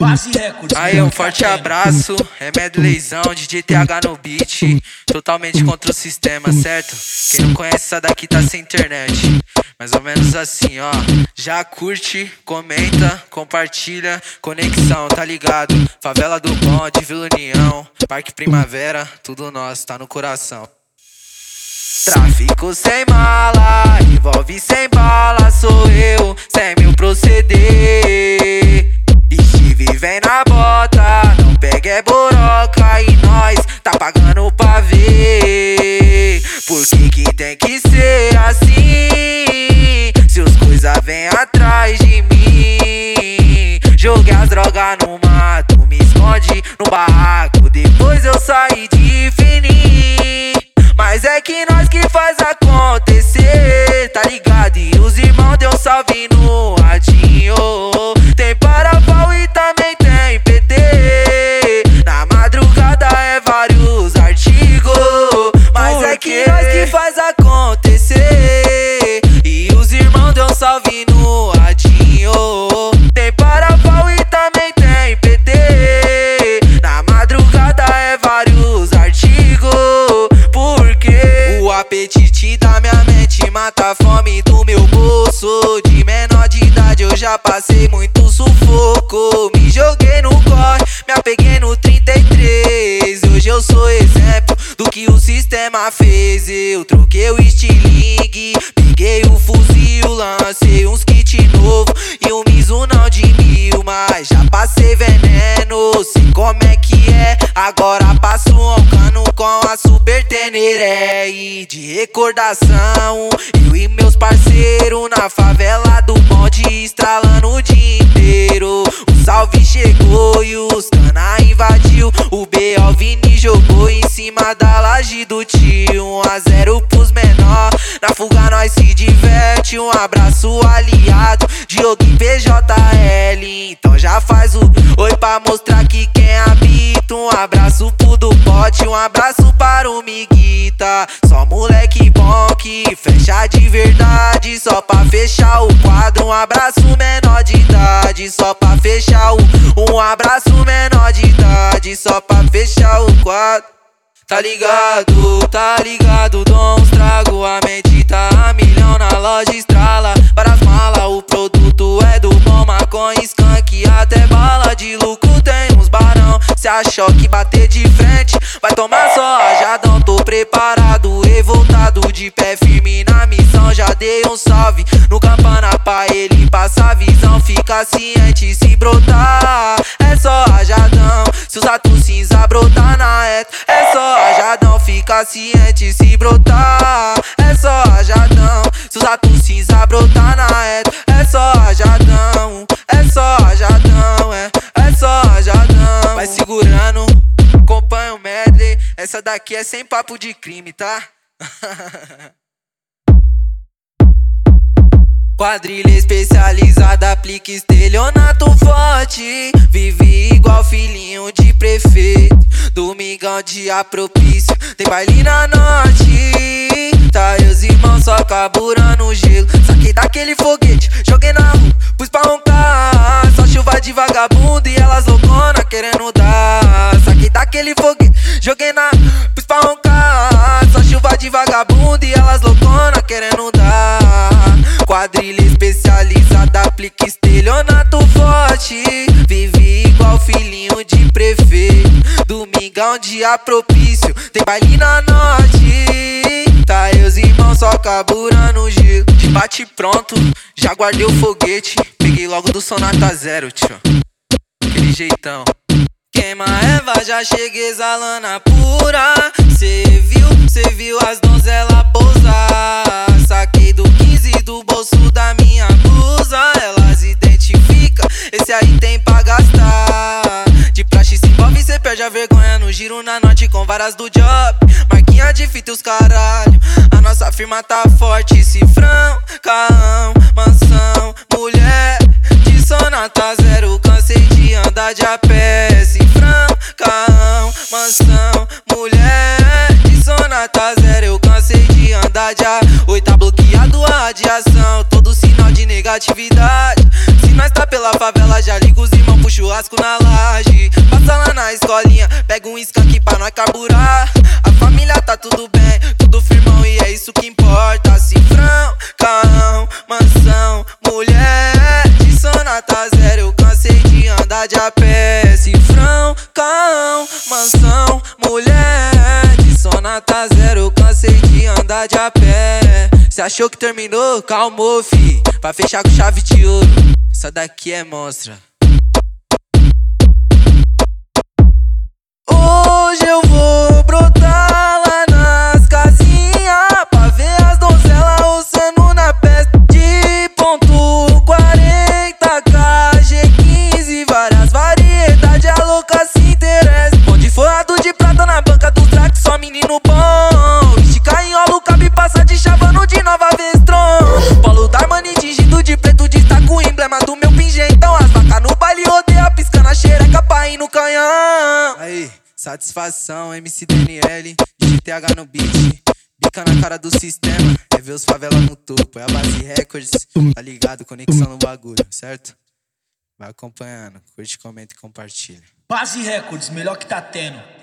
Base Records. Aí, um forte abraço, é medleyzão, DJ TH no beat. Totalmente contra o sistema, certo? Quem não conhece essa daqui tá sem internet. Mais ou menos assim, ó. Já curte, comenta, compartilha, conexão, tá ligado? Favela do Bonde, Vila União, Parque Primavera, tudo nosso, tá no coração. Tráfico sem mala, envolve sem bala, sou eu, 100 mil proceder. Steve vem na bota, não pega é boroca e nós tá pagando pra ver. Por que tem que ser assim? Se os coisa vem atrás de mim. Joguei as drogas no mato, me esconde no barraco, depois eu saí de fininho. Mas é que nós que faz acontecer, tá ligado? E os irmãos deu salve no radinho. Tem para-pau e também tem PT. Na madrugada é vários artigos. Mas é que nós que faz acontecer. E os irmãos deu salve no radinho. Tem para-pau e também tem PT. Na madrugada é vários artigos. O apetite da minha mente mata a fome do meu bolso. De menor de idade eu já passei muito sufoco. Me joguei no corre, me apeguei no 33. Hoje eu sou exemplo do que o sistema fez. Eu troquei o estilingue, peguei o fuzil, lancei uns kit novo e um miso não de 1000. Mas já passei veneno, sei como é que é. Agora passo um cano com a super teneré. De recordação, eu e meus parceiros na favela do Bonde, estralando o dia inteiro. O salve chegou e os cana invadiu. O B.O. Vini jogou em cima da laje do tio. 1-0 pros menor, na fuga nós se diverte. Um abraço aliado, Diogo e PJL. Então já faz o oi pra mostrar que quem habita. Um abraço pro do pote, um abraço para o Miguita. Só moleque bom que fecha de verdade, só pra fechar o quadro. Um abraço menor de idade, só pra fechar um abraço menor de idade, só pra fechar o quadro. Tá ligado, dou uns trago, a mente tá a milhão na loja, estrala para as malas. O produto é do bom, maconha, skunk, até bala de lucro tem uns barão. Se achou que bater de frente, vai tomar só rajadão. Tô preparado, revoltado, de pé firme na missão. Já dei um salve no campana pra ele passar visão. Fica ciente, se brotar, é só rajadão. Se os atos cinza brotar na reta, é só rajadão. Fica ciente, se brotar, é só rajadão. Se os atos cinza brotar na reta, é só rajadão. É só rajadão, é só rajadão. Vai segurando, acompanha o medley. Essa daqui é sem papo de crime, tá? Quadrilha especializada, aplica estelionato forte. Vive igual filhinho de prefeito. Domingão, dia propício, tem baile na norte. Tá os irmãos só carburando o gelo. Saquei daquele foguete, joguei na rua, pus pra roncar. Só chuva de vagabundo e elas loucona querendo dar. Saquei daquele foguete, joguei na rua, pus pra roncar. Só chuva de vagabundo e elas loucona querendo dar. Quadrilha especializada, aplica estelionato forte. Vive igual filhinho de prefeito. Domingão, dia propício, tem baile na norte. Tá os irmãos só carburando o gelo. De bate pronto, já guardei o foguete. Peguei logo do Sonata Zero, tio. Aquele jeitão. Queima Eva, já cheguei exalando a pura. Cê viu as donzelas pousar. Saquei do 15 do bolso da minha blusa. Elas identificam, esse aí tem pra gastar. De praxe se envolve, cê perde a vergonha no giro na norte com varas do job. Marquinha de fita e os caralho. A nossa firma tá forte, cifrão, carrão, mansão, mulher de Sonata Zero. Cansei de andar de a pé, cifrão, carrão, mansão, mulher de Sonata Zero. Eu cansei de andar de a. Oi, tá bloqueado a radiação, todo sinal de negatividade. Se nós tá pela favela, já liga os irmãos pro churrasco na laje. Passa lá na escolinha, pega um skunk pra nós carburar. A família tá tudo bem, tudo firmão e é isso que importa. Cifrão, carrão, mansão, mulher de Sonata zero, eu cansei de andar de a pé. Cifrão, carrão, mansão, mulher de Sonata zero, eu cansei de andar de a pé. Cê achou que terminou? Calmou, fi, pra fechar com chave de ouro. Essa daqui é monstra. Hoje eu vou brotar lá nas casinhas pra ver as donzelas roçando na peça de ponto 40K, G15, várias variedades, a louca se interessa. Onde forrado de prata na banca do track, só menino bom. Estica em olo, cabe passa de chavando de Nova Vestron. Polo da Armani tingido de preto, destaca o emblema do meu pingentão. As vacas no baile rodeia, piscando a xereca pra ir no canhão. Aí, satisfação, MC DNL, GTH no beat. Bica na cara do sistema, é ver os favela no topo. É a Base Records, tá ligado? Conexão no bagulho, certo? Vai acompanhando, curte, comenta e compartilha. Base Records, melhor que tá tendo.